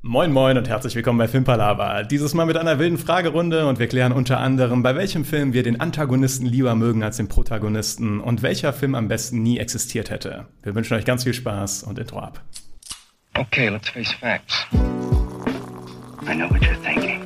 Moin Moin und herzlich willkommen bei Filmpalava. Dieses Mal mit einer wilden Fragerunde und wir klären unter anderem, bei welchem Film wir den Antagonisten lieber mögen als den Protagonisten und welcher Film am besten nie existiert hätte. Wir wünschen euch ganz viel Spaß und Intro ab. Okay, let's face facts. I know what you're thinking.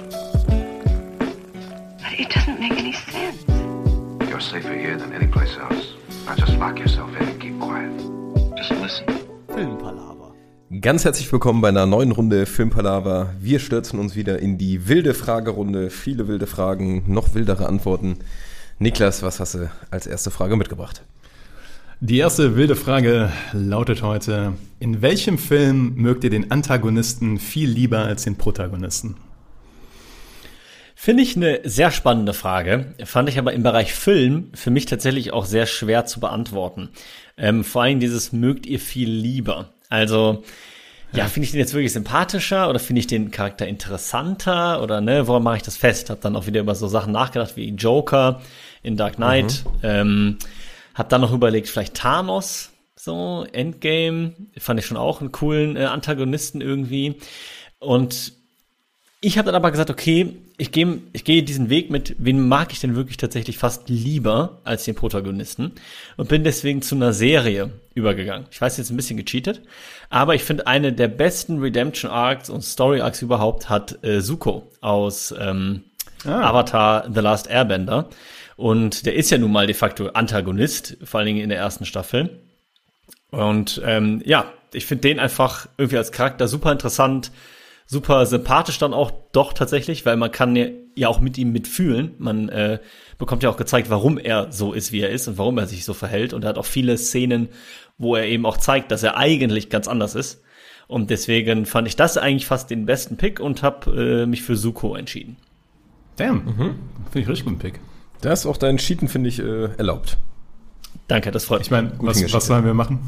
But it doesn't make any sense. You're safer here than any place else. Now just lock yourself in and keep quiet. Just listen. Filmpalava. Ganz herzlich willkommen bei einer neuen Runde Filmpalava. Wir stürzen uns wieder in die wilde Fragerunde. Viele wilde Fragen, noch wildere Antworten. Niklas, was hast du als erste Frage mitgebracht? Die erste wilde Frage lautet heute: In welchem Film mögt ihr den Antagonisten viel lieber als den Protagonisten? Finde ich eine sehr spannende Frage, fand ich aber im Bereich Film für mich tatsächlich auch sehr schwer zu beantworten. Vor allem dieses mögt ihr viel lieber. Also, ja, finde ich den jetzt wirklich sympathischer oder finde ich den Charakter interessanter oder woran mache ich das fest? Hab dann auch wieder über so Sachen nachgedacht wie Joker in Dark Knight. Hab dann noch überlegt, vielleicht Thanos, so Endgame, fand ich schon auch einen coolen Antagonisten irgendwie. Und ich habe dann aber gesagt, okay, ich gehe diesen Weg mit, wen mag ich denn wirklich tatsächlich fast lieber als den Protagonisten und bin deswegen zu einer Serie übergegangen. Ich weiß, jetzt ein bisschen gecheatet, aber ich finde, eine der besten Redemption Arcs und Story Arcs überhaupt hat Zuko aus Avatar The Last Airbender. Und der ist ja nun mal de facto Antagonist, vor allen Dingen in der ersten Staffel. Und ich finde den einfach irgendwie als Charakter super interessant, super sympathisch dann auch doch tatsächlich, weil man kann ja auch mit ihm mitfühlen. Man bekommt ja auch gezeigt, warum er so ist, wie er ist und warum er sich so verhält. Und er hat auch viele Szenen, wo er eben auch zeigt, dass er eigentlich ganz anders ist. Und deswegen fand ich das eigentlich fast den besten Pick und habe mich für Zuko entschieden. Damn, finde ich richtig guten Pick. Da ist auch dein Cheaten, finde ich, erlaubt. Danke, das freut mich. Ich meine, was sollen wir machen?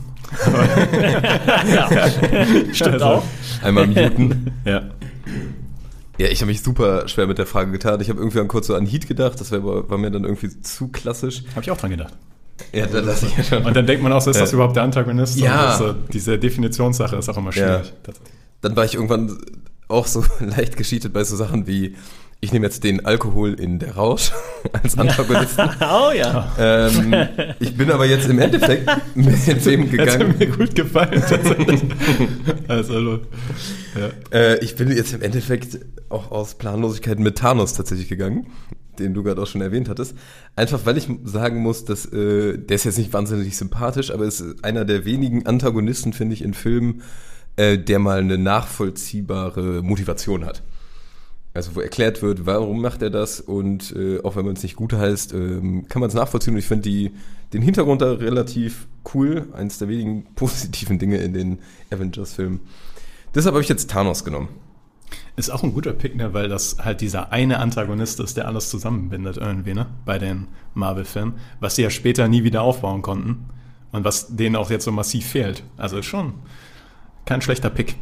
Ja, stimmt Also, auch. Einmal muten. Ja. Ja, ich habe mich super schwer mit der Frage getan. Ich habe irgendwie kurz so an Heat gedacht. Das war mir dann irgendwie zu klassisch. Habe ich auch dran gedacht. Ja, da lasse ich ja schon. Und dann denkt man auch so, ist das überhaupt der Antagonist? Ja. Und so, diese Definitionssache ist auch immer schwierig. Ja. Dann war ich irgendwann auch so leicht gescheatet bei so Sachen wie, ich nehme jetzt den Alkohol in Der Rausch als Antagonisten. Oh ja. Ich bin aber jetzt im Endeffekt mit dem gegangen. Hat mir gut gefallen, tatsächlich. Also, ja. Ich bin jetzt im Endeffekt auch aus Planlosigkeit mit Thanos tatsächlich gegangen, den du gerade auch schon erwähnt hattest. Einfach, weil ich sagen muss, dass der ist jetzt nicht wahnsinnig sympathisch, aber ist einer der wenigen Antagonisten, finde ich, in Filmen, der mal eine nachvollziehbare Motivation hat. Also wo erklärt wird, warum macht er das und auch wenn man es nicht gut heißt, kann man es nachvollziehen. Und ich finde den Hintergrund da relativ cool. Eins der wenigen positiven Dinge in den Avengers-Filmen. Deshalb habe ich jetzt Thanos genommen. Ist auch ein guter Pick, ne? Weil das halt dieser eine Antagonist ist, der alles zusammenbindet irgendwie, ne? Bei den Marvel-Filmen. Was sie ja später nie wieder aufbauen konnten. Und was denen auch jetzt so massiv fehlt. Also ist schon kein schlechter Pick.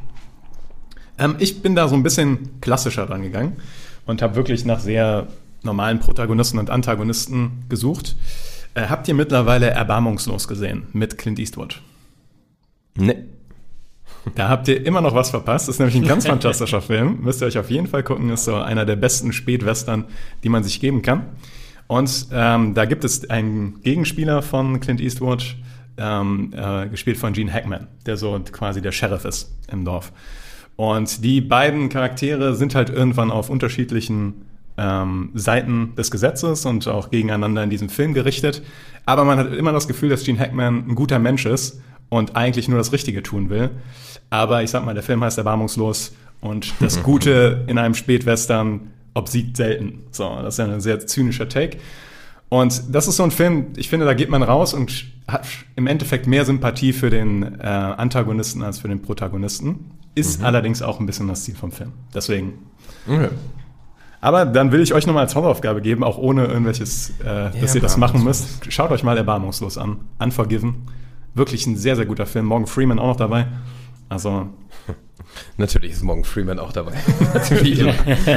Ich bin da so ein bisschen klassischer dran gegangen und habe wirklich nach sehr normalen Protagonisten und Antagonisten gesucht. Habt ihr mittlerweile Erbarmungslos gesehen mit Clint Eastwood? Ne. Da habt ihr immer noch was verpasst. Das ist nämlich ein ganz fantastischer Film. Müsst ihr euch auf jeden Fall gucken. Ist so einer der besten Spätwestern, die man sich geben kann. Und da gibt es einen Gegenspieler von Clint Eastwood, gespielt von Gene Hackman, der so quasi der Sheriff ist im Dorf. Und die beiden Charaktere sind halt irgendwann auf unterschiedlichen Seiten des Gesetzes und auch gegeneinander in diesem Film gerichtet. Aber man hat immer das Gefühl, dass Gene Hackman ein guter Mensch ist und eigentlich nur das Richtige tun will. Aber ich sag mal, der Film heißt Erbarmungslos und das Gute in einem Spätwestern obsiegt selten. So, das ist ja ein sehr zynischer Take. Und das ist so ein Film, ich finde, da geht man raus und hat im Endeffekt mehr Sympathie für den Antagonisten als für den Protagonisten. Ist allerdings auch ein bisschen das Ziel vom Film. Deswegen. Okay. Aber dann will ich euch nochmal als Hausaufgabe geben, auch ohne irgendwelches, dass ihr das machen müsst. Schaut euch mal Erbarmungslos an. Unforgiven. Wirklich ein sehr, sehr guter Film. Morgan Freeman auch noch dabei. Also. Natürlich ist Morgan Freeman auch dabei. Natürlich. Ja.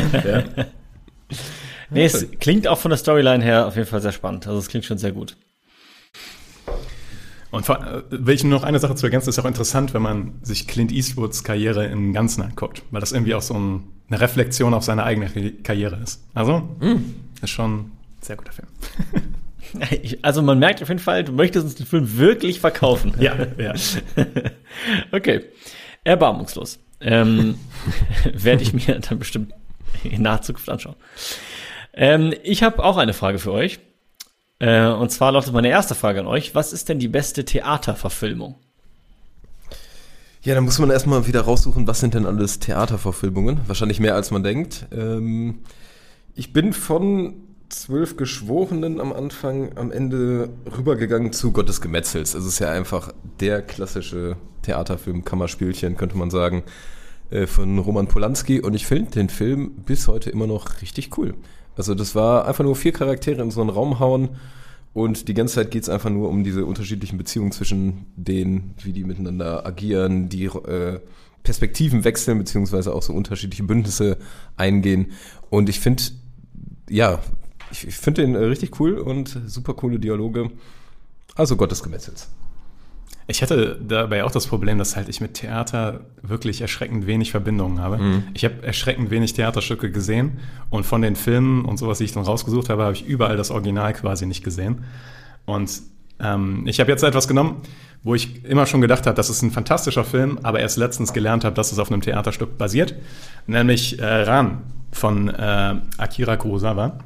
Nee, es klingt auch von der Storyline her auf jeden Fall sehr spannend. Also es klingt schon sehr gut. Und will ich nur noch eine Sache zu ergänzen, ist auch interessant, wenn man sich Clint Eastwoods Karriere im Ganzen anguckt, weil das irgendwie auch so eine Reflexion auf seine eigene Karriere ist. Also, ist schon ein sehr guter Film. Also man merkt auf jeden Fall, du möchtest uns den Film wirklich verkaufen. Ja. Okay, erbarmungslos. Werde ich mir dann bestimmt in naher Zukunft anschauen. Ich habe auch eine Frage für euch. Und zwar lautet meine erste Frage an euch. Was ist denn die beste Theaterverfilmung? Ja, da muss man erstmal wieder raussuchen, was sind denn alles Theaterverfilmungen? Wahrscheinlich mehr, als man denkt. Ich bin von 12 Geschworenen am Ende rübergegangen zu Gottes Gemetzels. Es ist ja einfach der klassische Theaterfilm, Kammerspielchen, könnte man sagen, von Roman Polanski. Und ich finde den Film bis heute immer noch richtig cool. Also das war einfach nur 4 Charaktere in so einen Raum hauen und die ganze Zeit geht es einfach nur um diese unterschiedlichen Beziehungen zwischen denen, wie die miteinander agieren, die Perspektiven wechseln, beziehungsweise auch so unterschiedliche Bündnisse eingehen. Und ich finde, ich finde den richtig cool und super coole Dialoge. Also Gottes Gemetzels. Ich hatte dabei auch das Problem, dass halt ich mit Theater wirklich erschreckend wenig Verbindungen habe. Ich habe erschreckend wenig Theaterstücke gesehen und von den Filmen und sowas, die ich dann rausgesucht habe, habe ich überall das Original quasi nicht gesehen. Und ich habe jetzt etwas genommen, wo ich immer schon gedacht habe, das ist ein fantastischer Film, aber erst letztens gelernt habe, dass es auf einem Theaterstück basiert, nämlich Ran von Akira Kurosawa.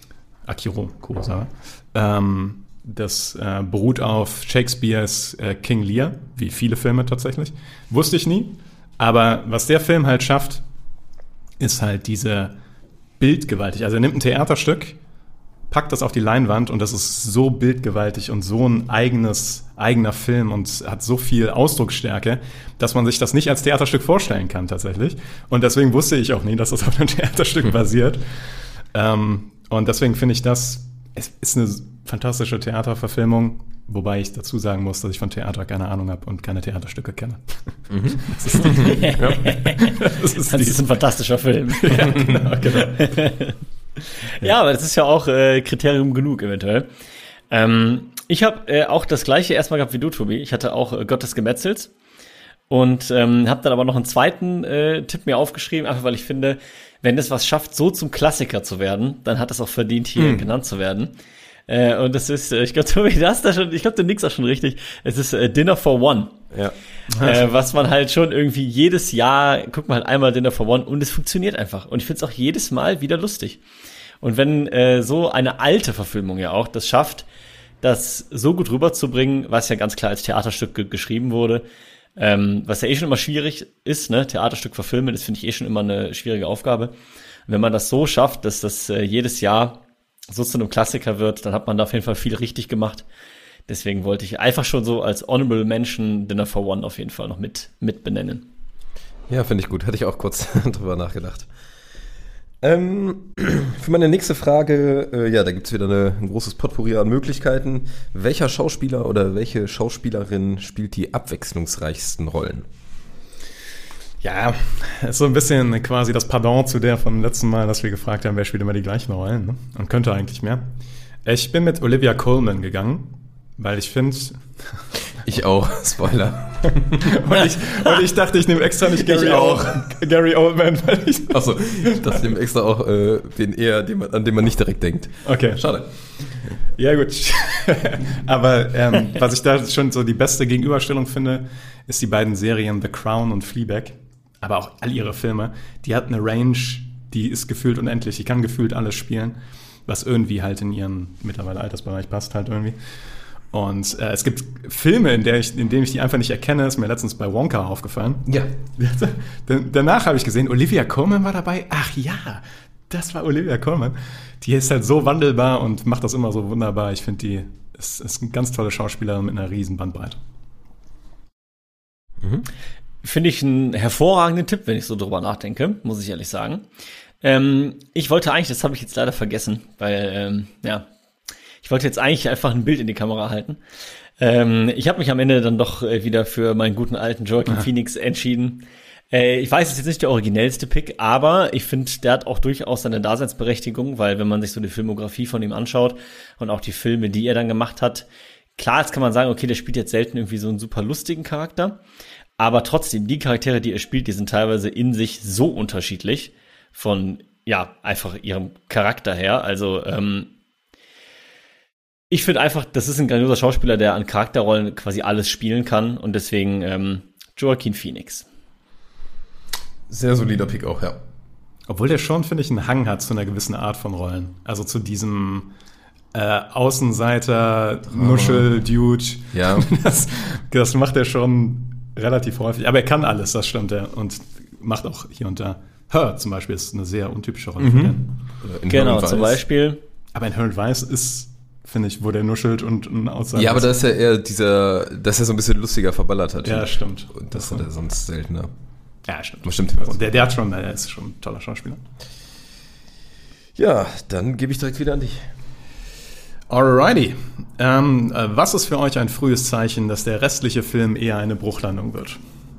Das beruht auf Shakespeares King Lear, wie viele Filme tatsächlich. Wusste ich nie. Aber was der Film halt schafft, ist halt diese bildgewaltig. Also er nimmt ein Theaterstück, packt das auf die Leinwand und das ist so bildgewaltig und so ein eigener Film und hat so viel Ausdrucksstärke, dass man sich das nicht als Theaterstück vorstellen kann tatsächlich. Und deswegen wusste ich auch nie, dass das auf einem Theaterstück basiert. Und deswegen finde ich es ist eine fantastische Theaterverfilmung, wobei ich dazu sagen muss, dass ich von Theater keine Ahnung habe und keine Theaterstücke kenne. Das ist ein fantastischer Film. Ja, genau. Ja, aber das ist ja auch Kriterium genug eventuell. Ich habe auch das gleiche erstmal gehabt wie du, Tobi. Ich hatte auch Gottes Gemetzels und habe dann aber noch einen zweiten Tipp mir aufgeschrieben, einfach weil ich finde, wenn es was schafft, so zum Klassiker zu werden, dann hat es auch verdient, hier genannt zu werden. Und das ist, ich glaube, Tobi, du nix auch schon richtig. Es ist Dinner for One. Ja. Was man halt schon irgendwie jedes Jahr, guckt man halt einmal Dinner for One und es funktioniert einfach. Und ich finde es auch jedes Mal wieder lustig. Und wenn so eine alte Verfilmung ja auch das schafft, das so gut rüberzubringen, was ja ganz klar als Theaterstück geschrieben wurde, was ja schon immer schwierig ist, ne, Theaterstück verfilmen, das finde ich schon immer eine schwierige Aufgabe. Und wenn man das so schafft, dass das jedes Jahr so zu einem Klassiker wird, dann hat man da auf jeden Fall viel richtig gemacht. Deswegen wollte ich einfach schon so als Honorable Mention Dinner for One auf jeden Fall noch mit benennen. Ja, finde ich gut. Hatte ich auch kurz drüber nachgedacht. Für meine nächste Frage, da gibt es wieder ein großes Potpourri an Möglichkeiten. Welcher Schauspieler oder welche Schauspielerin spielt die abwechslungsreichsten Rollen? Ja, ist so ein bisschen quasi das Pardon zu der vom letzten Mal, dass wir gefragt haben, wer spielt immer die gleichen Rollen, ne? Und könnte eigentlich mehr. Ich bin mit Olivia Colman gegangen, weil ich finde... Ich auch, Spoiler. und ich dachte, ich nehme extra nicht Gary Oldman, weil ich... Achso, das nehme extra auch an den man nicht direkt denkt. Okay. Schade. Ja, gut. Aber was ich da schon so die beste Gegenüberstellung finde, ist die beiden Serien The Crown und Fleabag. Aber auch all ihre Filme. Die hat eine Range, die ist gefühlt unendlich. Die kann gefühlt alles spielen, was irgendwie halt in ihren mittlerweile Altersbereich passt halt irgendwie. Und es gibt Filme, in denen ich die einfach nicht erkenne. Ist mir letztens bei Wonka aufgefallen. Ja. Danach habe ich gesehen, Olivia Colman war dabei. Ach ja, das war Olivia Colman. Die ist halt so wandelbar und macht das immer so wunderbar. Ich finde, die ist eine ganz tolle Schauspielerin mit einer riesen Bandbreite. Finde ich einen hervorragenden Tipp, wenn ich so drüber nachdenke, muss ich ehrlich sagen. Ich wollte eigentlich, das habe ich jetzt leider vergessen, weil, ich wollte jetzt eigentlich einfach ein Bild in die Kamera halten. Ich habe mich am Ende dann doch wieder für meinen guten alten Joaquin Phoenix entschieden. Ich weiß, es ist jetzt nicht der originellste Pick, aber ich finde, der hat auch durchaus seine Daseinsberechtigung, weil wenn man sich so die Filmografie von ihm anschaut und auch die Filme, die er dann gemacht hat, klar, jetzt kann man sagen, okay, der spielt jetzt selten irgendwie so einen super lustigen Charakter, aber trotzdem, die Charaktere, die er spielt, die sind teilweise in sich so unterschiedlich von, ja, einfach ihrem Charakter her. Also, ich finde einfach, das ist ein grandioser Schauspieler, der an Charakterrollen quasi alles spielen kann und deswegen Joaquin Phoenix. Sehr solider Pick auch, ja. Obwohl der schon, finde ich, einen Hang hat zu einer gewissen Art von Rollen. Also zu diesem Außenseiter, Nuschel-Dude. Ja. Das macht er schon relativ häufig. Aber er kann alles, das stimmt, ja. Und macht auch hier und da. Her zum Beispiel ist eine sehr untypische Rolle für den. Genau, zum Beispiel. Aber Inherent Vice ist, finde ich, wo der nuschelt und ein Außenseiter. Ja, aber da ist ja eher dass er so ein bisschen lustiger verballert hat. Ja, stimmt. Und das hat er sonst seltener. Ja, stimmt. Bestimmt. Und der ist schon ein toller Schauspieler. Ja, dann gebe ich direkt wieder an dich. Alrighty. Was ist für euch ein frühes Zeichen, dass der restliche Film eher eine Bruchlandung wird?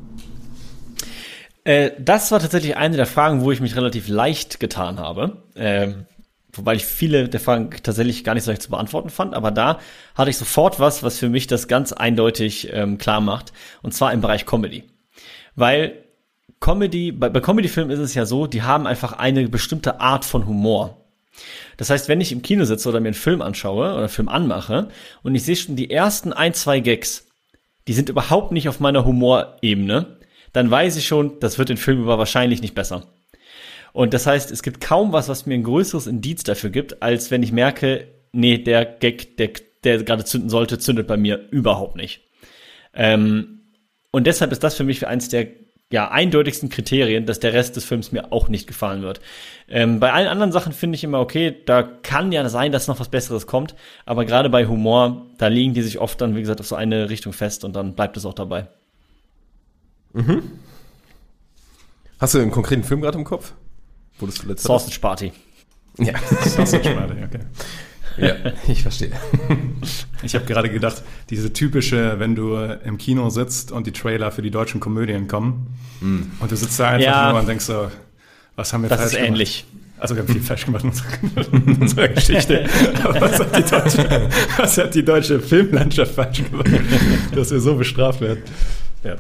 Das war tatsächlich eine der Fragen, wo ich mich relativ leicht getan habe. Wobei ich viele der Fragen tatsächlich gar nicht so leicht zu beantworten fand. Aber da hatte ich sofort was für mich das ganz eindeutig klar macht. Und zwar im Bereich Comedy. Weil bei Comedy-Filmen ist es ja so, die haben einfach eine bestimmte Art von Humor. Das heißt, wenn ich im Kino sitze oder mir einen Film anschaue oder einen Film anmache und ich sehe schon die ersten 1-2 Gags, die sind überhaupt nicht auf meiner Humorebene, dann weiß ich schon, das wird den Film über wahrscheinlich nicht besser. Und das heißt, es gibt kaum was mir ein größeres Indiz dafür gibt, als wenn ich merke, nee, der Gag, der gerade zünden sollte, zündet bei mir überhaupt nicht. Und deshalb ist das für mich eins der eindeutigsten Kriterien, dass der Rest des Films mir auch nicht gefallen wird. Bei allen anderen Sachen finde ich immer, okay, da kann ja sein, dass noch was Besseres kommt, aber gerade bei Humor, da legen die sich oft dann, wie gesagt, auf so eine Richtung fest und dann bleibt es auch dabei. Mhm. Hast du einen konkreten Film gerade im Kopf? Wo das zuletzt Sausage Party. Ja. Sausage Party, okay. Ja, ich verstehe. Ich habe gerade gedacht, diese typische, wenn du im Kino sitzt und die Trailer für die deutschen Komödien kommen und du sitzt da einfach nur und denkst so, was haben wir falsch gemacht? Das ist ähnlich. Also wir haben viel falsch gemacht in unserer Geschichte. Aber was hat die deutsche Filmlandschaft falsch gemacht, dass wir so bestraft werden? Ja.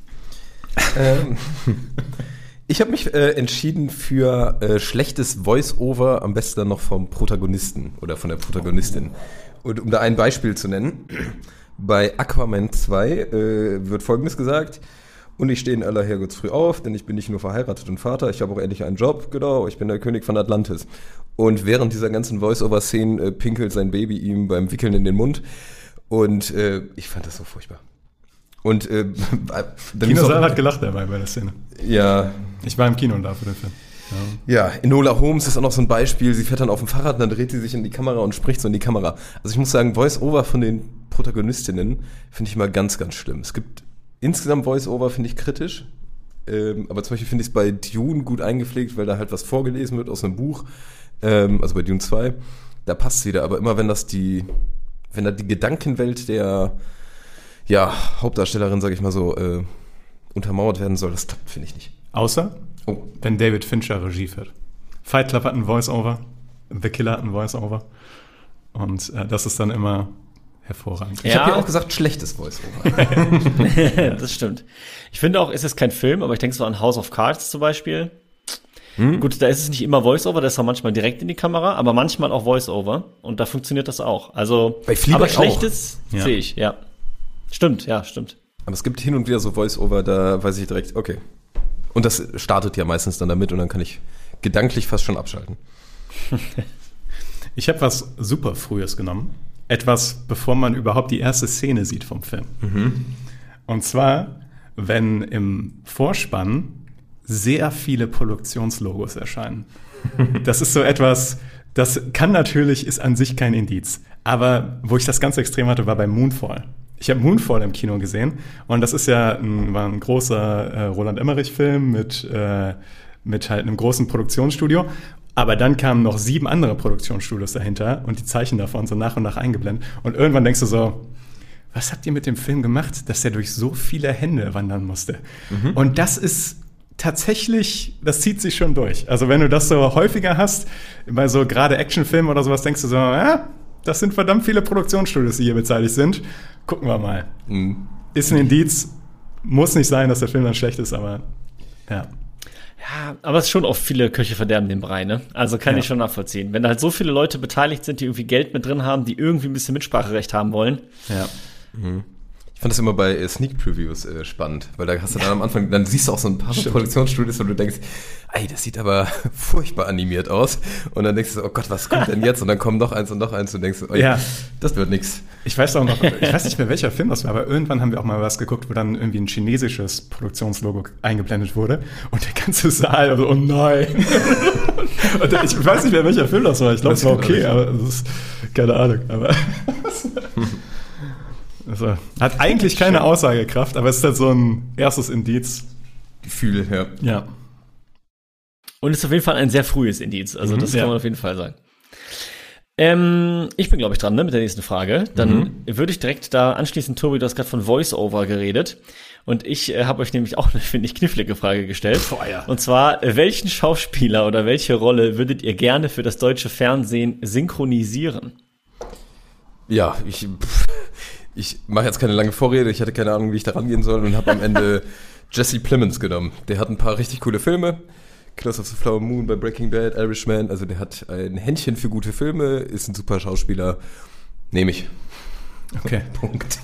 Ich habe mich entschieden für schlechtes Voice-Over, am besten dann noch vom Protagonisten oder von der Protagonistin. Und um da ein Beispiel zu nennen, bei Aquaman 2 wird Folgendes gesagt: Und ich stehe in aller Herrgottsfrüh auf, denn ich bin nicht nur verheiratet und Vater, ich habe auch endlich einen Job, genau, ich bin der König von Atlantis. Und während dieser ganzen Voice-Over-Szenen pinkelt sein Baby ihm beim Wickeln in den Mund. Und ich fand das so furchtbar. Und Kinosaal hat gelacht dabei bei der Szene. Ja. Ich war im Kino da für den Film. Ja, Enola Holmes ist auch noch so ein Beispiel. Sie fährt dann auf dem Fahrrad und dann dreht sie sich in die Kamera und spricht so in die Kamera. Also ich muss sagen, Voice-Over von den Protagonistinnen finde ich immer ganz, ganz schlimm. Es gibt insgesamt Voice-Over, finde ich kritisch. Aber zum Beispiel finde ich es bei Dune gut eingepflegt, weil da halt was vorgelesen wird aus einem Buch. Also bei Dune 2. Da passt es wieder. Aber immer wenn da die Gedankenwelt der Hauptdarstellerin, sage ich mal so, untermauert werden soll, das klappt, finde ich nicht. Außer, wenn David Fincher Regie führt. Fight Club hat ein Voice-Over, The Killer hat ein Voice-Over und das ist dann immer hervorragend. Ich habe ja auch gesagt, schlechtes Voice-Over. Das stimmt. Ich finde auch, es ist kein Film, aber ich denke so an House of Cards zum Beispiel. Gut, da ist es nicht immer Voice-Over, das ist auch manchmal direkt in die Kamera, aber manchmal auch Voice-Over und da funktioniert das auch. Also, bei Fleabag aber schlechtes sehe ich, ja. Stimmt. Aber es gibt hin und wieder so Voice-Over, da weiß ich direkt, okay. Und das startet ja meistens dann damit und dann kann ich gedanklich fast schon abschalten. Ich habe was super Frühes genommen. Etwas, bevor man überhaupt die erste Szene sieht vom Film. Und zwar, wenn im Vorspann sehr viele Produktionslogos erscheinen. Das ist so etwas, das ist an sich kein Indiz. Aber wo ich das ganz extrem hatte, war bei Moonfall. Ich habe Moonfall im Kino gesehen und das ist war ein großer Roland Emmerich-Film mit halt einem großen Produktionsstudio. Aber dann kamen noch 7 andere Produktionsstudios dahinter und die Zeichen davon so nach und nach eingeblendet. Und irgendwann denkst du so, was habt ihr mit dem Film gemacht, dass der durch so viele Hände wandern musste? Und das ist tatsächlich, das zieht sich schon durch. Also wenn du das so häufiger hast, bei so gerade Actionfilmen oder sowas, denkst du so, das sind verdammt viele Produktionsstudios, die hier beteiligt sind. Gucken wir mal. Ist ein Indiz. Muss nicht sein, dass der Film dann schlecht ist, aber ja. Ja, aber es ist schon oft viele Köche verderben den Brei, ne? Also kann ich schon nachvollziehen. Wenn da halt so viele Leute beteiligt sind, die irgendwie Geld mit drin haben, die irgendwie ein bisschen Mitspracherecht haben wollen. Ja. Ich fand das immer bei Sneak Previews spannend, weil da hast du dann am Anfang, dann siehst du auch so ein paar Produktionsstudios, wo du denkst, ey, das sieht aber furchtbar animiert aus. Und dann denkst du, oh Gott, was kommt denn jetzt? Und dann kommen noch eins und du denkst, oh, das wird nix. Ich weiß auch noch, ich weiß nicht mehr, welcher Film das war, aber irgendwann haben wir auch mal was geguckt, wo dann irgendwie ein chinesisches Produktionslogo eingeblendet wurde. Und der ganze Saal, also, oh nein. Und ich weiß nicht mehr, welcher Film das war. Ich glaube, es war okay, aber das ist, keine Ahnung. Aber also, hat eigentlich keine Aussagekraft, aber es ist halt so ein erstes Indiz. Gefühl, ja. Ja. Und ist auf jeden Fall ein sehr frühes Indiz. Also das kann man auf jeden Fall sagen. Ich bin, glaube ich, dran, ne, mit der nächsten Frage. Dann würde ich direkt da anschließen, Tobi, du hast gerade von Voice-Over geredet. Und ich habe euch nämlich auch eine, finde ich, knifflige Frage gestellt. Und zwar, welchen Schauspieler oder welche Rolle würdet ihr gerne für das deutsche Fernsehen synchronisieren? Ja, ich mache jetzt keine lange Vorrede, ich hatte keine Ahnung, wie ich da rangehen soll und habe am Ende Jesse Plemons genommen. Der hat ein paar richtig coole Filme. Killers of the Flower Moon bei Breaking Bad, Irishman, also der hat ein Händchen für gute Filme, ist ein super Schauspieler. Nehme ich. Okay. Punkt.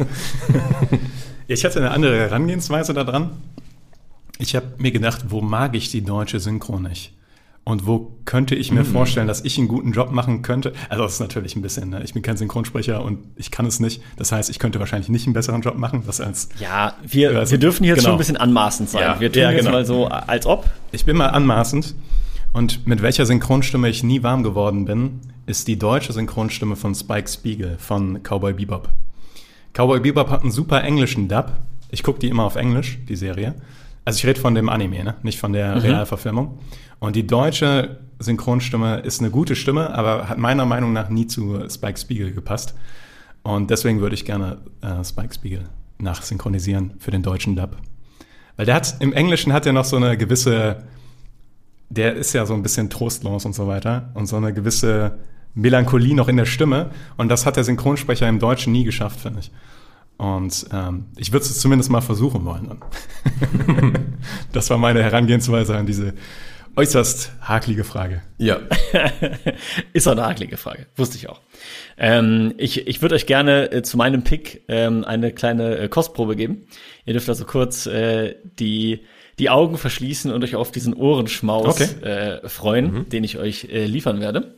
Ich hatte eine andere Herangehensweise da dran. Ich habe mir gedacht, wo mag ich die deutsche Synchro nicht? Und wo könnte ich mir vorstellen, dass ich einen guten Job machen könnte? Also das ist natürlich ein bisschen, ne? Ich bin kein Synchronsprecher und ich kann es nicht. Das heißt, ich könnte wahrscheinlich nicht einen besseren Job machen. Was als wir dürfen jetzt schon ein bisschen anmaßend sein. Ja, wir tun jetzt mal so, als ob. Ich bin mal anmaßend. Und mit welcher Synchronstimme ich nie warm geworden bin, ist die deutsche Synchronstimme von Spike Spiegel von Cowboy Bebop. Cowboy Bebop hat einen super englischen Dub. Ich gucke die immer auf Englisch, die Serie. Also ich rede von dem Anime, ne? Nicht von der Realverfilmung. Und die deutsche Synchronstimme ist eine gute Stimme, aber hat meiner Meinung nach nie zu Spike Spiegel gepasst. Und deswegen würde ich gerne Spike Spiegel nachsynchronisieren für den deutschen Dub. Weil der hat, im Englischen hat er noch so eine gewisse, der ist ja so ein bisschen trostlos und so weiter. Und so eine gewisse Melancholie noch in der Stimme. Und das hat der Synchronsprecher im Deutschen nie geschafft, finde ich. Und ich würde es zumindest mal versuchen wollen. Dann. Das war meine Herangehensweise an diese äußerst hakelige Frage. Ja. Ist auch eine hakelige Frage. Wusste ich auch. Ich würde euch gerne zu meinem Pick eine kleine Kostprobe geben. Ihr dürft also kurz die Augen verschließen und euch auf diesen Ohrenschmaus freuen, den ich euch liefern werde.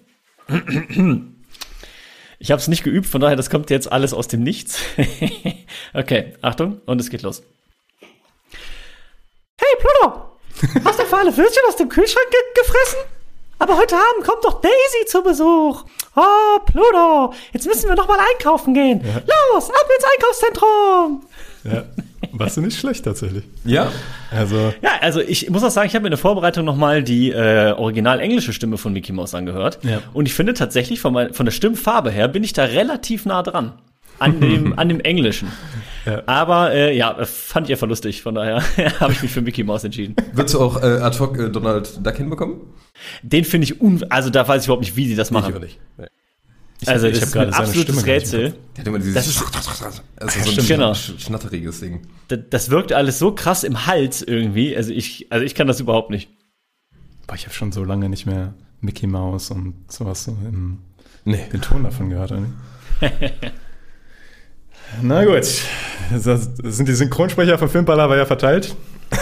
Ich habe es nicht geübt, von daher, das kommt jetzt alles aus dem Nichts. Okay, Achtung, und es geht los. Hey, Pluto! Hast du für alle Würstchen aus dem Kühlschrank gefressen? Aber heute Abend kommt doch Daisy zu Besuch. Oh, Pluto, jetzt müssen wir noch mal einkaufen gehen. Ja. Los, ab ins Einkaufszentrum! Ja, warst du nicht schlecht tatsächlich. Ja. Also ich muss auch sagen, ich habe mir in der Vorbereitung nochmal die original englische Stimme von Mickey Mouse angehört. Ja. Und ich finde tatsächlich, von der Stimmfarbe her, bin ich da relativ nah dran. An dem Englischen. Ja. Aber fand ich einfach lustig. Von daher habe ich mich für Mickey Mouse entschieden. Würdest du auch ad hoc Donald Duck hinbekommen? Den finde ich also da weiß ich überhaupt nicht, wie sie das machen. Ich auch nicht. Nee. Also das ist ein absolutes Rätsel. Der hat immer dieses genau. Schnatteriges Ding. Das wirkt alles so krass im Hals irgendwie. Also ich kann das überhaupt nicht. Boah, ich habe schon so lange nicht mehr Mickey Mouse und sowas so den Ton davon gehört. Na gut, sind die Synchronsprecher für Filmballer ja verteilt?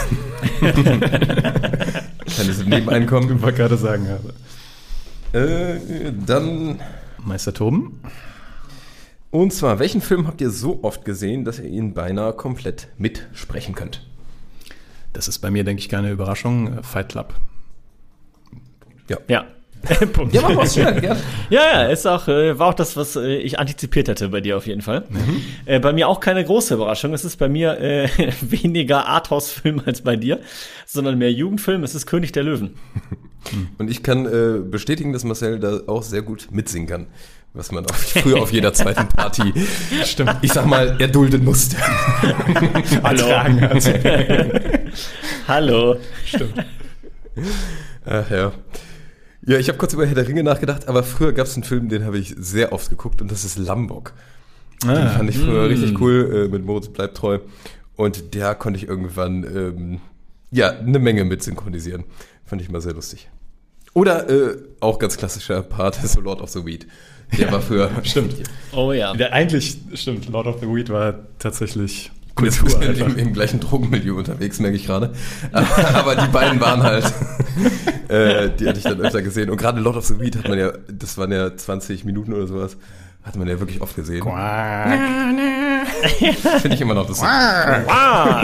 Kleines Nebeneinkommen. Ich wollte gerade sagen. Dann Meister Toben. Und zwar, welchen Film habt ihr so oft gesehen, dass ihr ihn beinahe komplett mitsprechen könnt? Das ist bei mir, denke ich, keine Überraschung. Fight Club. Ja. Punkt. Ja, mach was schnell, gerne. Ja, ist auch, war auch das, was ich antizipiert hätte bei dir auf jeden Fall. Bei mir auch keine große Überraschung. Es ist bei mir weniger Arthouse-Film als bei dir, sondern mehr Jugendfilm. Es ist König der Löwen. Und ich kann bestätigen, dass Marcel da auch sehr gut mitsingen kann. Was man auch früher auf jeder zweiten Party, stimmt, ich sag mal, erdulden musste. Ertragen hat. Hallo. Stimmt. Ach ja. Ja, ich habe kurz über Herr der Ringe nachgedacht, aber früher gab es einen Film, den habe ich sehr oft geguckt und das ist Lambok. Den fand ich früher richtig cool, mit Moritz bleibt treu. Und der konnte ich irgendwann, eine Menge mit synchronisieren. Fand ich immer sehr lustig. Oder auch ganz klassischer Part, so Lord of the Weed. Der war früher... Stimmt. Oh ja. Stimmt, Lord of the Weed war tatsächlich... Jetzt bist du im gleichen Drogenmilieu unterwegs, merke ich gerade. Aber die beiden waren halt, die hatte ich dann öfter gesehen. Und gerade Lord of the Weed hat man ja, das waren ja 20 Minuten oder sowas, hat man ja wirklich oft gesehen. Finde ich immer noch lustig. Ja,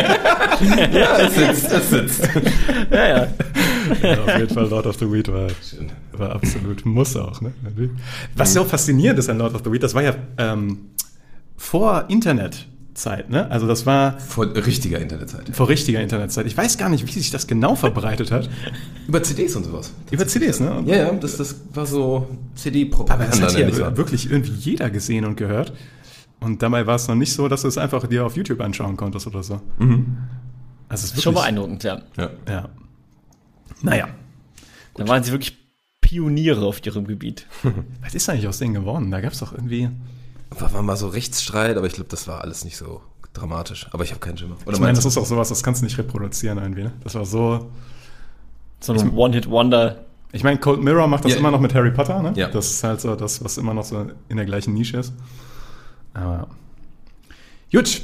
es sitzt. Ja. Auf jeden Fall Lord of the Weed war absolut, muss auch. Ne? Was so faszinierend ist an Lord of the Weed, das war ja vor Internetzeit, ne? Also das war... Vor richtiger Internetzeit. Ich weiß gar nicht, wie sich das genau verbreitet hat. Über CDs und sowas. Über CDs, ne? Ja, das war so CD-Propaganda. Aber das hat ja wirklich irgendwie jeder gesehen und gehört. Und dabei war es noch nicht so, dass du es einfach dir auf YouTube anschauen konntest oder so. Mhm. Also es ist schon beeindruckend, ja. Naja. Da waren sie wirklich Pioniere auf ihrem Gebiet. Was ist eigentlich aus denen geworden? Da gab es doch irgendwie... War mal so Rechtsstreit, aber ich glaube, das war alles nicht so dramatisch. Aber ich habe keinen Schimmer. Oder ich meine, das ist auch sowas, das kannst du nicht reproduzieren irgendwie, ne? Das war so ein One-Hit-Wonder. Ich meine, Cold Mirror macht das immer noch mit Harry Potter, ne? Ja. Das ist halt so das, was immer noch so in der gleichen Nische ist. Aber gut.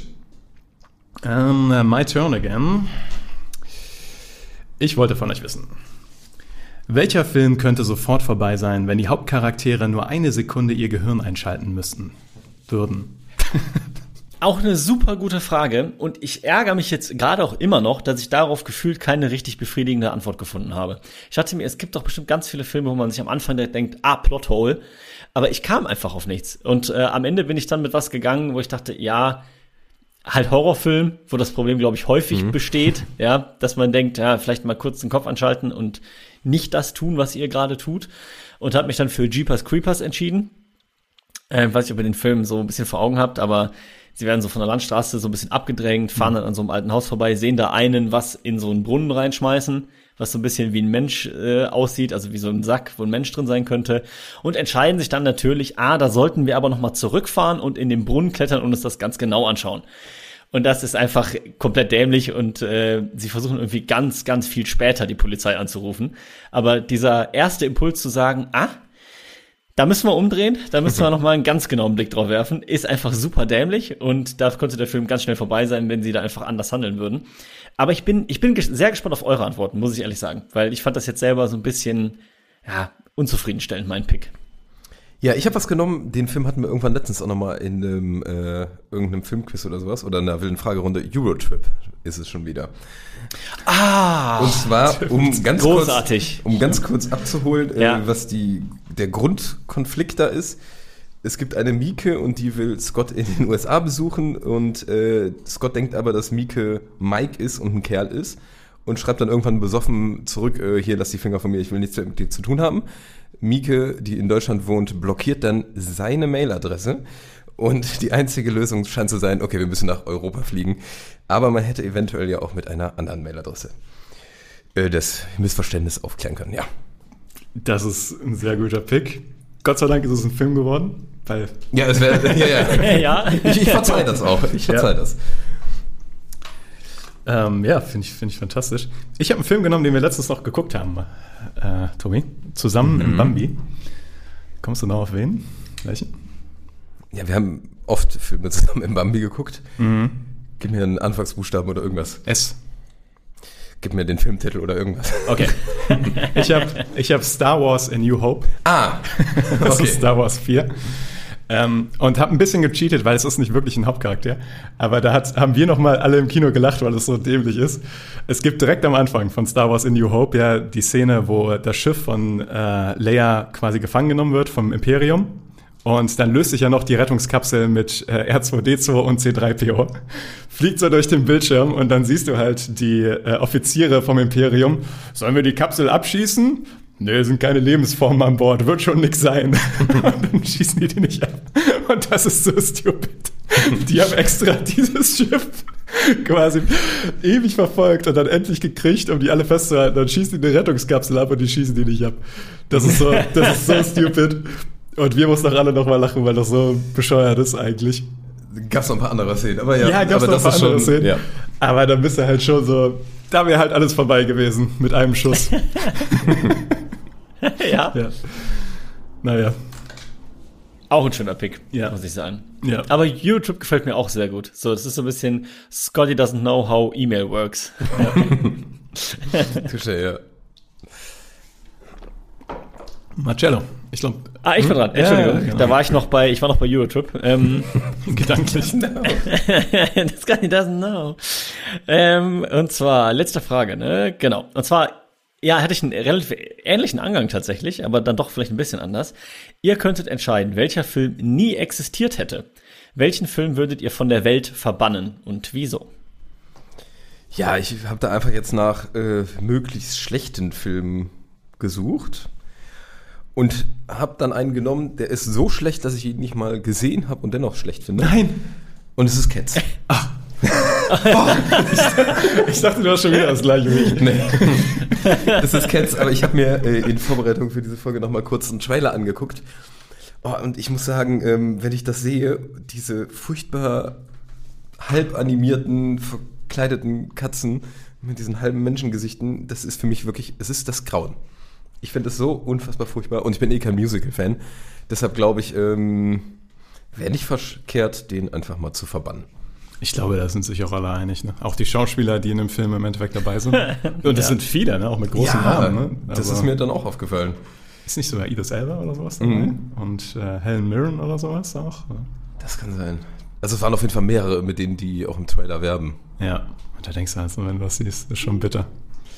My turn again. Ich wollte von euch wissen. Welcher Film könnte sofort vorbei sein, wenn die Hauptcharaktere nur eine Sekunde ihr Gehirn einschalten würden? Auch eine super gute Frage und ich ärgere mich jetzt gerade auch immer noch, dass ich darauf gefühlt keine richtig befriedigende Antwort gefunden habe. Ich dachte mir, es gibt doch bestimmt ganz viele Filme, wo man sich am Anfang denkt, Plothole, aber ich kam einfach auf nichts. Und am Ende bin ich dann mit was gegangen, wo ich dachte, ja, halt Horrorfilm, wo das Problem, glaube ich, häufig besteht, ja, dass man denkt, ja, vielleicht mal kurz den Kopf anschalten und nicht das tun, was ihr gerade tut. Und habe mich dann für Jeepers Creepers entschieden. Weiß nicht, ob ihr den Film so ein bisschen vor Augen habt, aber sie werden so von der Landstraße so ein bisschen abgedrängt, fahren dann an so einem alten Haus vorbei, sehen da einen was in so einen Brunnen reinschmeißen, was so ein bisschen wie ein Mensch aussieht, also wie so ein Sack, wo ein Mensch drin sein könnte, und entscheiden sich dann natürlich, da sollten wir aber nochmal zurückfahren und in den Brunnen klettern und uns das ganz genau anschauen. Und das ist einfach komplett dämlich und sie versuchen irgendwie ganz, ganz viel später die Polizei anzurufen. Aber dieser erste Impuls zu sagen, da müssen wir umdrehen, da müssen wir nochmal einen ganz genauen Blick drauf werfen, ist einfach super dämlich und da könnte der Film ganz schnell vorbei sein, wenn sie da einfach anders handeln würden. Aber ich bin sehr gespannt auf eure Antworten, muss ich ehrlich sagen, weil ich fand das jetzt selber so ein bisschen, unzufriedenstellend, mein Pick. Ja, ich habe was genommen, den Film hatten wir irgendwann letztens auch nochmal in irgendeinem Filmquiz oder sowas, oder in einer wilden Fragerunde, Eurotrip ist es schon wieder. Und zwar, um ganz kurz abzuholen, was der Grundkonflikt da ist. Es gibt eine Mieke und die will Scott in den USA besuchen und Scott denkt aber, dass Mieke Mike ist und ein Kerl ist und schreibt dann irgendwann besoffen zurück, hier, lass die Finger von mir, ich will nichts mit dir zu tun haben. Mieke, die in Deutschland wohnt, blockiert dann seine Mailadresse und die einzige Lösung scheint zu sein, okay, wir müssen nach Europa fliegen, aber man hätte eventuell ja auch mit einer anderen Mailadresse das Missverständnis aufklären können, ja. Das ist ein sehr guter Pick. Gott sei Dank ist es ein Film geworden, weil... Ja, es wäre... Ja. Ich verzeihe das auch, das. Finde ich fantastisch. Ich habe einen Film genommen, den wir letztens noch geguckt haben, Tobi. Zusammen im Bambi. Kommst du noch auf wen? Welchen? Ja, wir haben oft Filme zusammen im Bambi geguckt. Gib mir einen Anfangsbuchstaben oder irgendwas. S. Gib mir den Filmtitel oder irgendwas. Okay. Ich hab Star Wars A New Hope. Das ist Star Wars 4. Und habe ein bisschen gecheatet, weil es ist nicht wirklich ein Hauptcharakter. Aber da haben wir noch mal alle im Kino gelacht, weil es so dämlich ist. Es gibt direkt am Anfang von Star Wars A New Hope ja die Szene, wo das Schiff von Leia quasi gefangen genommen wird vom Imperium. Und dann löst sich ja noch die Rettungskapsel mit R2D2 und C3PO. Fliegt so durch den Bildschirm und dann siehst du halt die Offiziere vom Imperium. Sollen wir die Kapsel abschießen? Nee, sind keine Lebensformen an Bord, wird schon nix sein. Und dann schießen die nicht ab. Und das ist so stupid. Die haben extra dieses Schiff quasi ewig verfolgt und dann endlich gekriegt, um die alle festzuhalten. Dann schießt die eine Rettungskapsel ab und die schießen die nicht ab. Das ist so stupid. Und wir mussten auch alle nochmal lachen, weil das so bescheuert ist eigentlich. Gab's noch ein paar andere Szenen, aber ja. Gab's noch ein paar andere Szenen. Ja. Aber dann bist du halt schon so, da wäre halt alles vorbei gewesen mit einem Schuss. Ja. Naja. Auch ein schöner Pick, muss ich sagen. Ja. Aber YouTube gefällt mir auch sehr gut. So, das ist so ein bisschen Scotty doesn't know how email works. Touché, ja. Marcello, ich glaube. Ich war dran. Entschuldigung. Genau. Da war ich noch bei YouTube. Gedanklich. Scotty doesn't know. Und zwar, letzte Frage, ne? Genau. Und zwar, hatte ich einen relativ ähnlichen Angang tatsächlich, aber dann doch vielleicht ein bisschen anders. Ihr könntet entscheiden, welcher Film nie existiert hätte. Welchen Film würdet ihr von der Welt verbannen und wieso? Ja, ich habe da einfach jetzt nach möglichst schlechten Filmen gesucht und habe dann einen genommen, der ist so schlecht, dass ich ihn nicht mal gesehen habe und dennoch schlecht finde. Nein! Und es ist Cats. Ach. Ich dachte, du hast schon wieder das gleiche wie ich. Nee. Das ist Cats, aber ich habe mir in Vorbereitung für diese Folge nochmal kurz einen Trailer angeguckt. Und ich muss sagen, wenn ich das sehe, diese furchtbar halb animierten, verkleideten Katzen mit diesen halben Menschengesichten, das ist für mich wirklich, es ist das Grauen. Ich finde es so unfassbar furchtbar und ich bin kein Musical-Fan. Deshalb glaube ich, wäre nicht verkehrt, den einfach mal zu verbannen. Ich glaube, da sind sich auch alle einig. Ne? Auch die Schauspieler, die in dem Film im Endeffekt dabei sind. Und das sind viele, ne? Auch mit großen Namen. Ne? Das ist mir dann auch aufgefallen. Ist nicht sogar Idris Elba oder sowas dabei? Und Helen Mirren oder sowas auch? Das kann sein. Also es waren auf jeden Fall mehrere, mit denen die auch im Trailer werben. Ja, und da denkst du halt so, wenn du das siehst, ist schon bitter.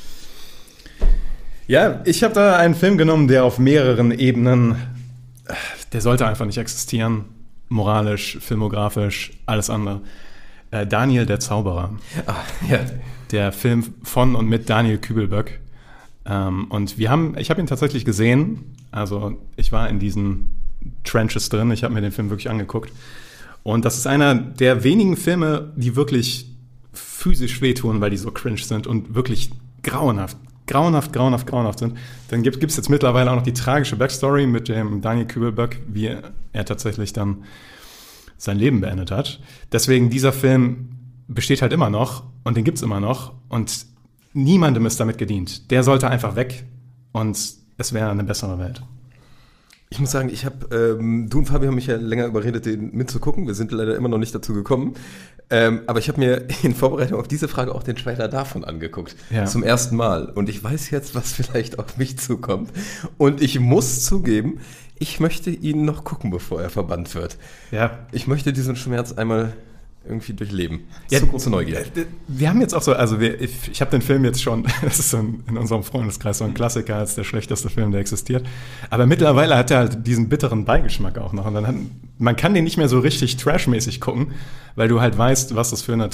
Ja, ich habe da einen Film genommen, der auf mehreren Ebenen, der sollte einfach nicht existieren. Moralisch, filmografisch, alles andere. Daniel der Zauberer. Ja. Der Film von und mit Daniel Kübelböck. Und ich habe ihn tatsächlich gesehen. Also ich war in diesen Trenches drin. Ich habe mir den Film wirklich angeguckt. Und das ist einer der wenigen Filme, die wirklich physisch wehtun, weil die so cringe sind und wirklich grauenhaft sind. Dann gibt's jetzt mittlerweile auch noch die tragische Backstory mit dem Daniel Kübelböck, wie er tatsächlich dann sein Leben beendet hat. Deswegen, dieser Film besteht halt immer noch und den gibt's immer noch und niemandem ist damit gedient. Der sollte einfach weg und es wäre eine bessere Welt. Ich muss sagen, du und Fabi haben mich ja länger überredet, den mitzugucken. Wir sind leider immer noch nicht dazu gekommen. Aber ich habe mir in Vorbereitung auf diese Frage auch den Trailer davon angeguckt. Ja. Zum ersten Mal. Und ich weiß jetzt, was vielleicht auf mich zukommt. Und ich muss zugeben, ich möchte ihn noch gucken, bevor er verbannt wird. Ja. Ich möchte diesen Schmerz einmal irgendwie durchleben. Ja, so große Neugier. Wir haben jetzt auch so, also ich habe den Film jetzt schon, das ist so in unserem Freundeskreis so ein Klassiker als der schlechteste Film, der existiert. Aber mittlerweile hat er halt diesen bitteren Beigeschmack auch noch. Und man kann den nicht mehr so richtig trashmäßig gucken, weil du halt weißt, was das für ein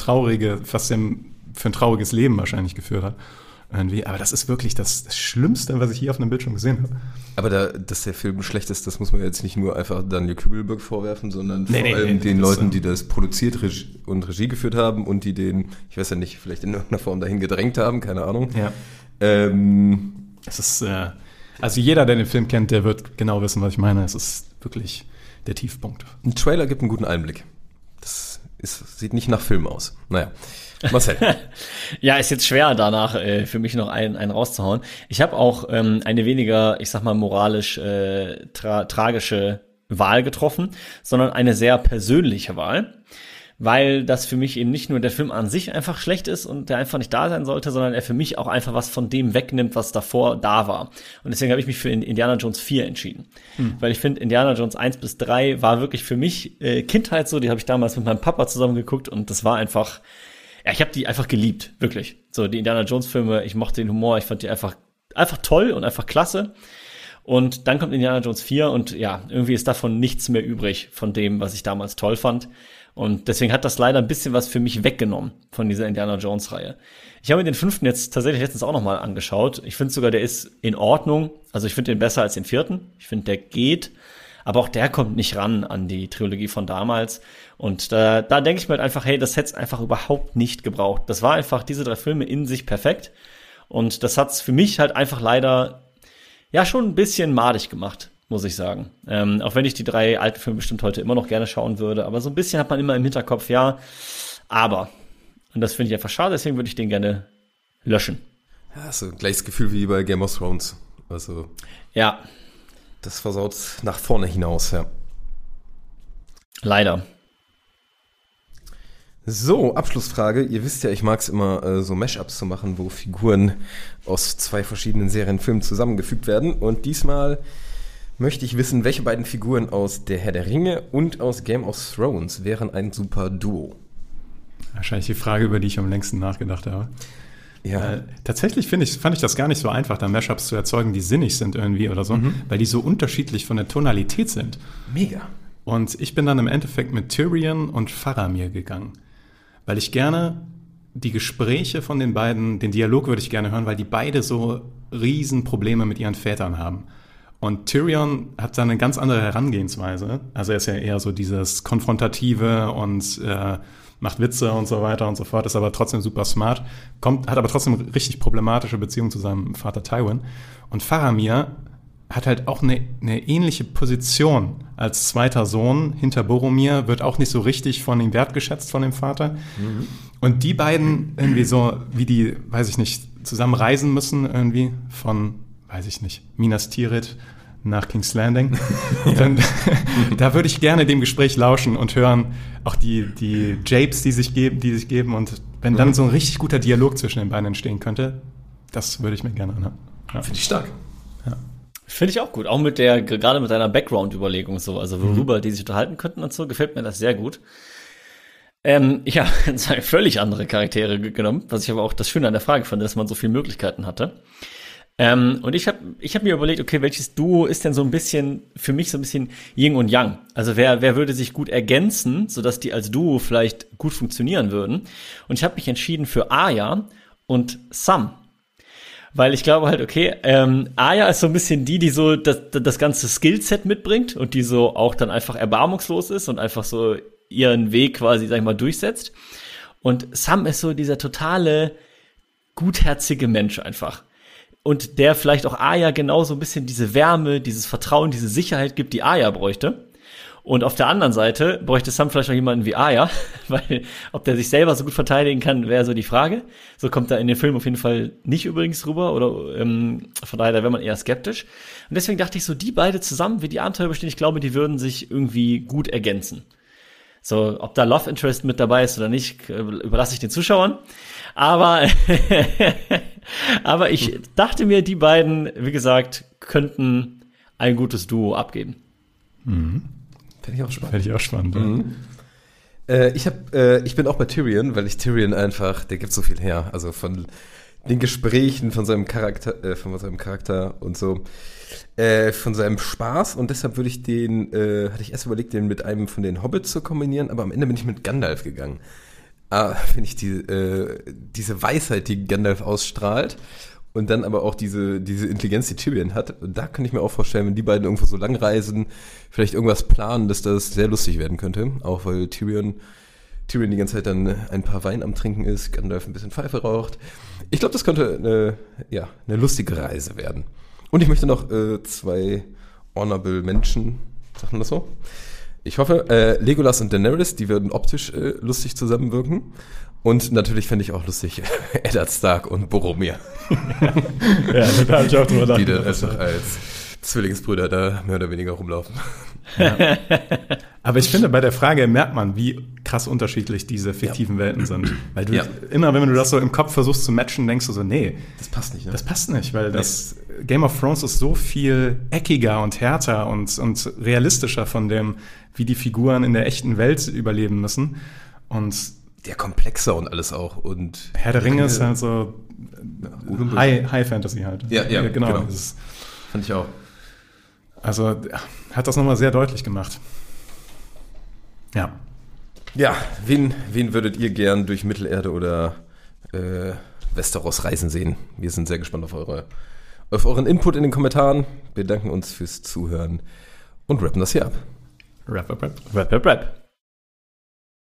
trauriges Leben wahrscheinlich geführt hat. Irgendwie. Aber das ist wirklich das Schlimmste, was ich hier auf einem Bildschirm gesehen habe. Aber dass der Film schlecht ist, das muss man jetzt nicht nur einfach Daniel Kübelböck vorwerfen, sondern vor allem den Leuten, die das produziert und Regie geführt haben und die den, ich weiß ja nicht, vielleicht in irgendeiner Form dahin gedrängt haben, keine Ahnung. Ja. Es ist, also jeder, der den Film kennt, der wird genau wissen, was ich meine. Es ist wirklich der Tiefpunkt. Ein Trailer gibt einen guten Einblick. Das sieht nicht nach Film aus. Naja. Marcel. Ja, ist jetzt schwer danach für mich noch einen rauszuhauen. Ich habe auch eine weniger, ich sag mal, moralisch tragische Wahl getroffen, sondern eine sehr persönliche Wahl, weil das für mich eben nicht nur der Film an sich einfach schlecht ist und der einfach nicht da sein sollte, sondern er für mich auch einfach was von dem wegnimmt, was davor da war. Und deswegen habe ich mich für Indiana Jones 4 entschieden. Weil ich finde, Indiana Jones 1-3 war wirklich für mich Kindheit so, die habe ich damals mit meinem Papa zusammen geguckt und das war einfach, ja, ich habe die einfach geliebt, wirklich. So, die Indiana Jones Filme, ich mochte den Humor, ich fand die einfach toll und einfach klasse. Und dann kommt Indiana Jones 4 und ja, irgendwie ist davon nichts mehr übrig von dem, was ich damals toll fand. Und deswegen hat das leider ein bisschen was für mich weggenommen von dieser Indiana Jones Reihe. Ich habe mir den 5. jetzt tatsächlich letztens auch nochmal angeschaut. Ich finde sogar, der ist in Ordnung. Also ich finde den besser als den 4. Ich finde, der geht. aber auch der kommt nicht ran an die Trilogie von damals. Und da denke ich mir halt einfach, hey, das hätte es einfach überhaupt nicht gebraucht. Das war einfach diese 3 Filme in sich perfekt. Und das hat's für mich halt einfach leider ja schon ein bisschen madig gemacht, muss ich sagen. Auch wenn ich die 3 alten Filme bestimmt heute immer noch gerne schauen würde, aber so ein bisschen hat man immer im Hinterkopf, ja, aber. Und das finde ich einfach schade, deswegen würde ich den gerne löschen. Ja, so gleiches Gefühl wie bei Game of Thrones. Also ja, das versaut nach vorne hinaus, ja. leider. So, Abschlussfrage. Ihr wisst ja, ich mag es immer, so Mashups zu machen, wo Figuren aus 2 verschiedenen Serienfilmen zusammengefügt werden. Und diesmal möchte ich wissen, welche beiden Figuren aus Der Herr der Ringe und aus Game of Thrones wären ein super Duo. Wahrscheinlich die Frage, über die ich am längsten nachgedacht habe. Ja. Tatsächlich fand ich das gar nicht so einfach, da Mashups zu erzeugen, die sinnig sind irgendwie oder so, weil die so unterschiedlich von der Tonalität sind. Mega. Und ich bin dann im Endeffekt mit Tyrion und Faramir gegangen. Weil ich gerne die Gespräche von den beiden, den Dialog würde ich gerne hören, weil die beide so Riesenprobleme mit ihren Vätern haben. Und Tyrion hat da eine ganz andere Herangehensweise. Also er ist ja eher so dieses Konfrontative und macht Witze und so weiter und so fort, ist aber trotzdem super smart, hat aber trotzdem richtig problematische Beziehung zu seinem Vater Tywin. Und Faramir hat halt auch eine ähnliche Position als zweiter Sohn hinter Boromir, wird auch nicht so richtig von ihm wertgeschätzt von dem Vater. Und die beiden irgendwie so, wie die, weiß ich nicht, zusammen reisen müssen irgendwie von, weiß ich nicht, Minas Tirith nach King's Landing. Dann, da würde ich gerne dem Gespräch lauschen und hören, auch die Japes, die sich geben. Und wenn dann so ein richtig guter Dialog zwischen den beiden entstehen könnte, das würde ich mir gerne anhören. Ja. Finde ich stark. Finde ich auch gut. Auch gerade mit deiner Background-Überlegung so, also worüber die sich unterhalten könnten und so, gefällt mir das sehr gut. Ich habe 2 völlig andere Charaktere genommen, was ich aber auch das Schöne an der Frage fand, dass man so viele Möglichkeiten hatte. Und ich hab mir überlegt, okay, welches Duo ist denn so ein bisschen, für mich so ein bisschen Yin und Yang? Also wer würde sich gut ergänzen, sodass die als Duo vielleicht gut funktionieren würden? Und ich habe mich entschieden für Arya und Sam. Weil ich glaube halt, okay, Arya ist so ein bisschen die so das ganze Skillset mitbringt und die so auch dann einfach erbarmungslos ist und einfach so ihren Weg quasi, sag ich mal, durchsetzt. Und Sam ist so dieser totale, gutherzige Mensch einfach. Und der vielleicht auch Arya genau so ein bisschen diese Wärme, dieses Vertrauen, diese Sicherheit gibt, die Arya bräuchte. Und auf der anderen Seite bräuchte Sam vielleicht auch jemanden wie Arya, weil ob der sich selber so gut verteidigen kann, wäre so die Frage. So kommt er in dem Film auf jeden Fall nicht übrigens rüber, oder von daher, da wäre man eher skeptisch. Und deswegen dachte ich so, die beide zusammen, wie die Abenteuer bestehen, ich glaube, die würden sich irgendwie gut ergänzen. So, ob da Love Interest mit dabei ist oder nicht, überlasse ich den Zuschauern. Aber ich dachte mir, die beiden, wie gesagt, könnten ein gutes Duo abgeben. Fände ich auch spannend. Fände ich auch spannend. Ich bin auch bei Tyrion, weil ich Tyrion einfach, der gibt so viel her. Also von den Gesprächen, von seinem Charakter und so, von seinem Spaß. Und deshalb würde ich hatte ich erst überlegt, den mit einem von den Hobbits zu kombinieren, aber am Ende bin ich mit Gandalf gegangen. Finde ich diese Weisheit, die Gandalf ausstrahlt. Und dann aber auch diese Intelligenz, die Tyrion hat. Und da könnte ich mir auch vorstellen, wenn die beiden irgendwo so lang reisen, vielleicht irgendwas planen, dass das sehr lustig werden könnte. Auch weil Tyrion die ganze Zeit dann ein paar Wein am Trinken ist, Gandalf ein bisschen Pfeife raucht. Ich glaube, das könnte eine lustige Reise werden. Und ich möchte noch 2 Honorable Menschen, sagt man das so? Ich hoffe, Legolas und Daenerys, die würden optisch lustig zusammenwirken. Und natürlich fände ich auch lustig Eddard Stark und Boromir. Ja, da habe ich auch drüber nachgedacht. Die dann einfach als Zwillingsbrüder da mehr oder weniger rumlaufen. Ja. Aber ich finde, bei der Frage merkt man, wie krass unterschiedlich diese fiktiven Welten sind. Weil du immer, wenn du das so im Kopf versuchst zu matchen, denkst du so, nee, das passt nicht. Ne? Das passt nicht, weil das Game of Thrones ist so viel eckiger und härter und realistischer von dem, wie die Figuren in der echten Welt überleben müssen. Und der komplexer und alles auch. Und Herr der Ringe ist halt so High Fantasy halt. Ja, genau. Das fand ich auch. Also hat das nochmal sehr deutlich gemacht. Ja. Ja, wen würdet ihr gern durch Mittelerde oder Westeros reisen sehen? Wir sind sehr gespannt auf euren Input in den Kommentaren. Wir danken uns fürs Zuhören und rappen das hier ab. Rap, rap, rap. Rap, rap, rap.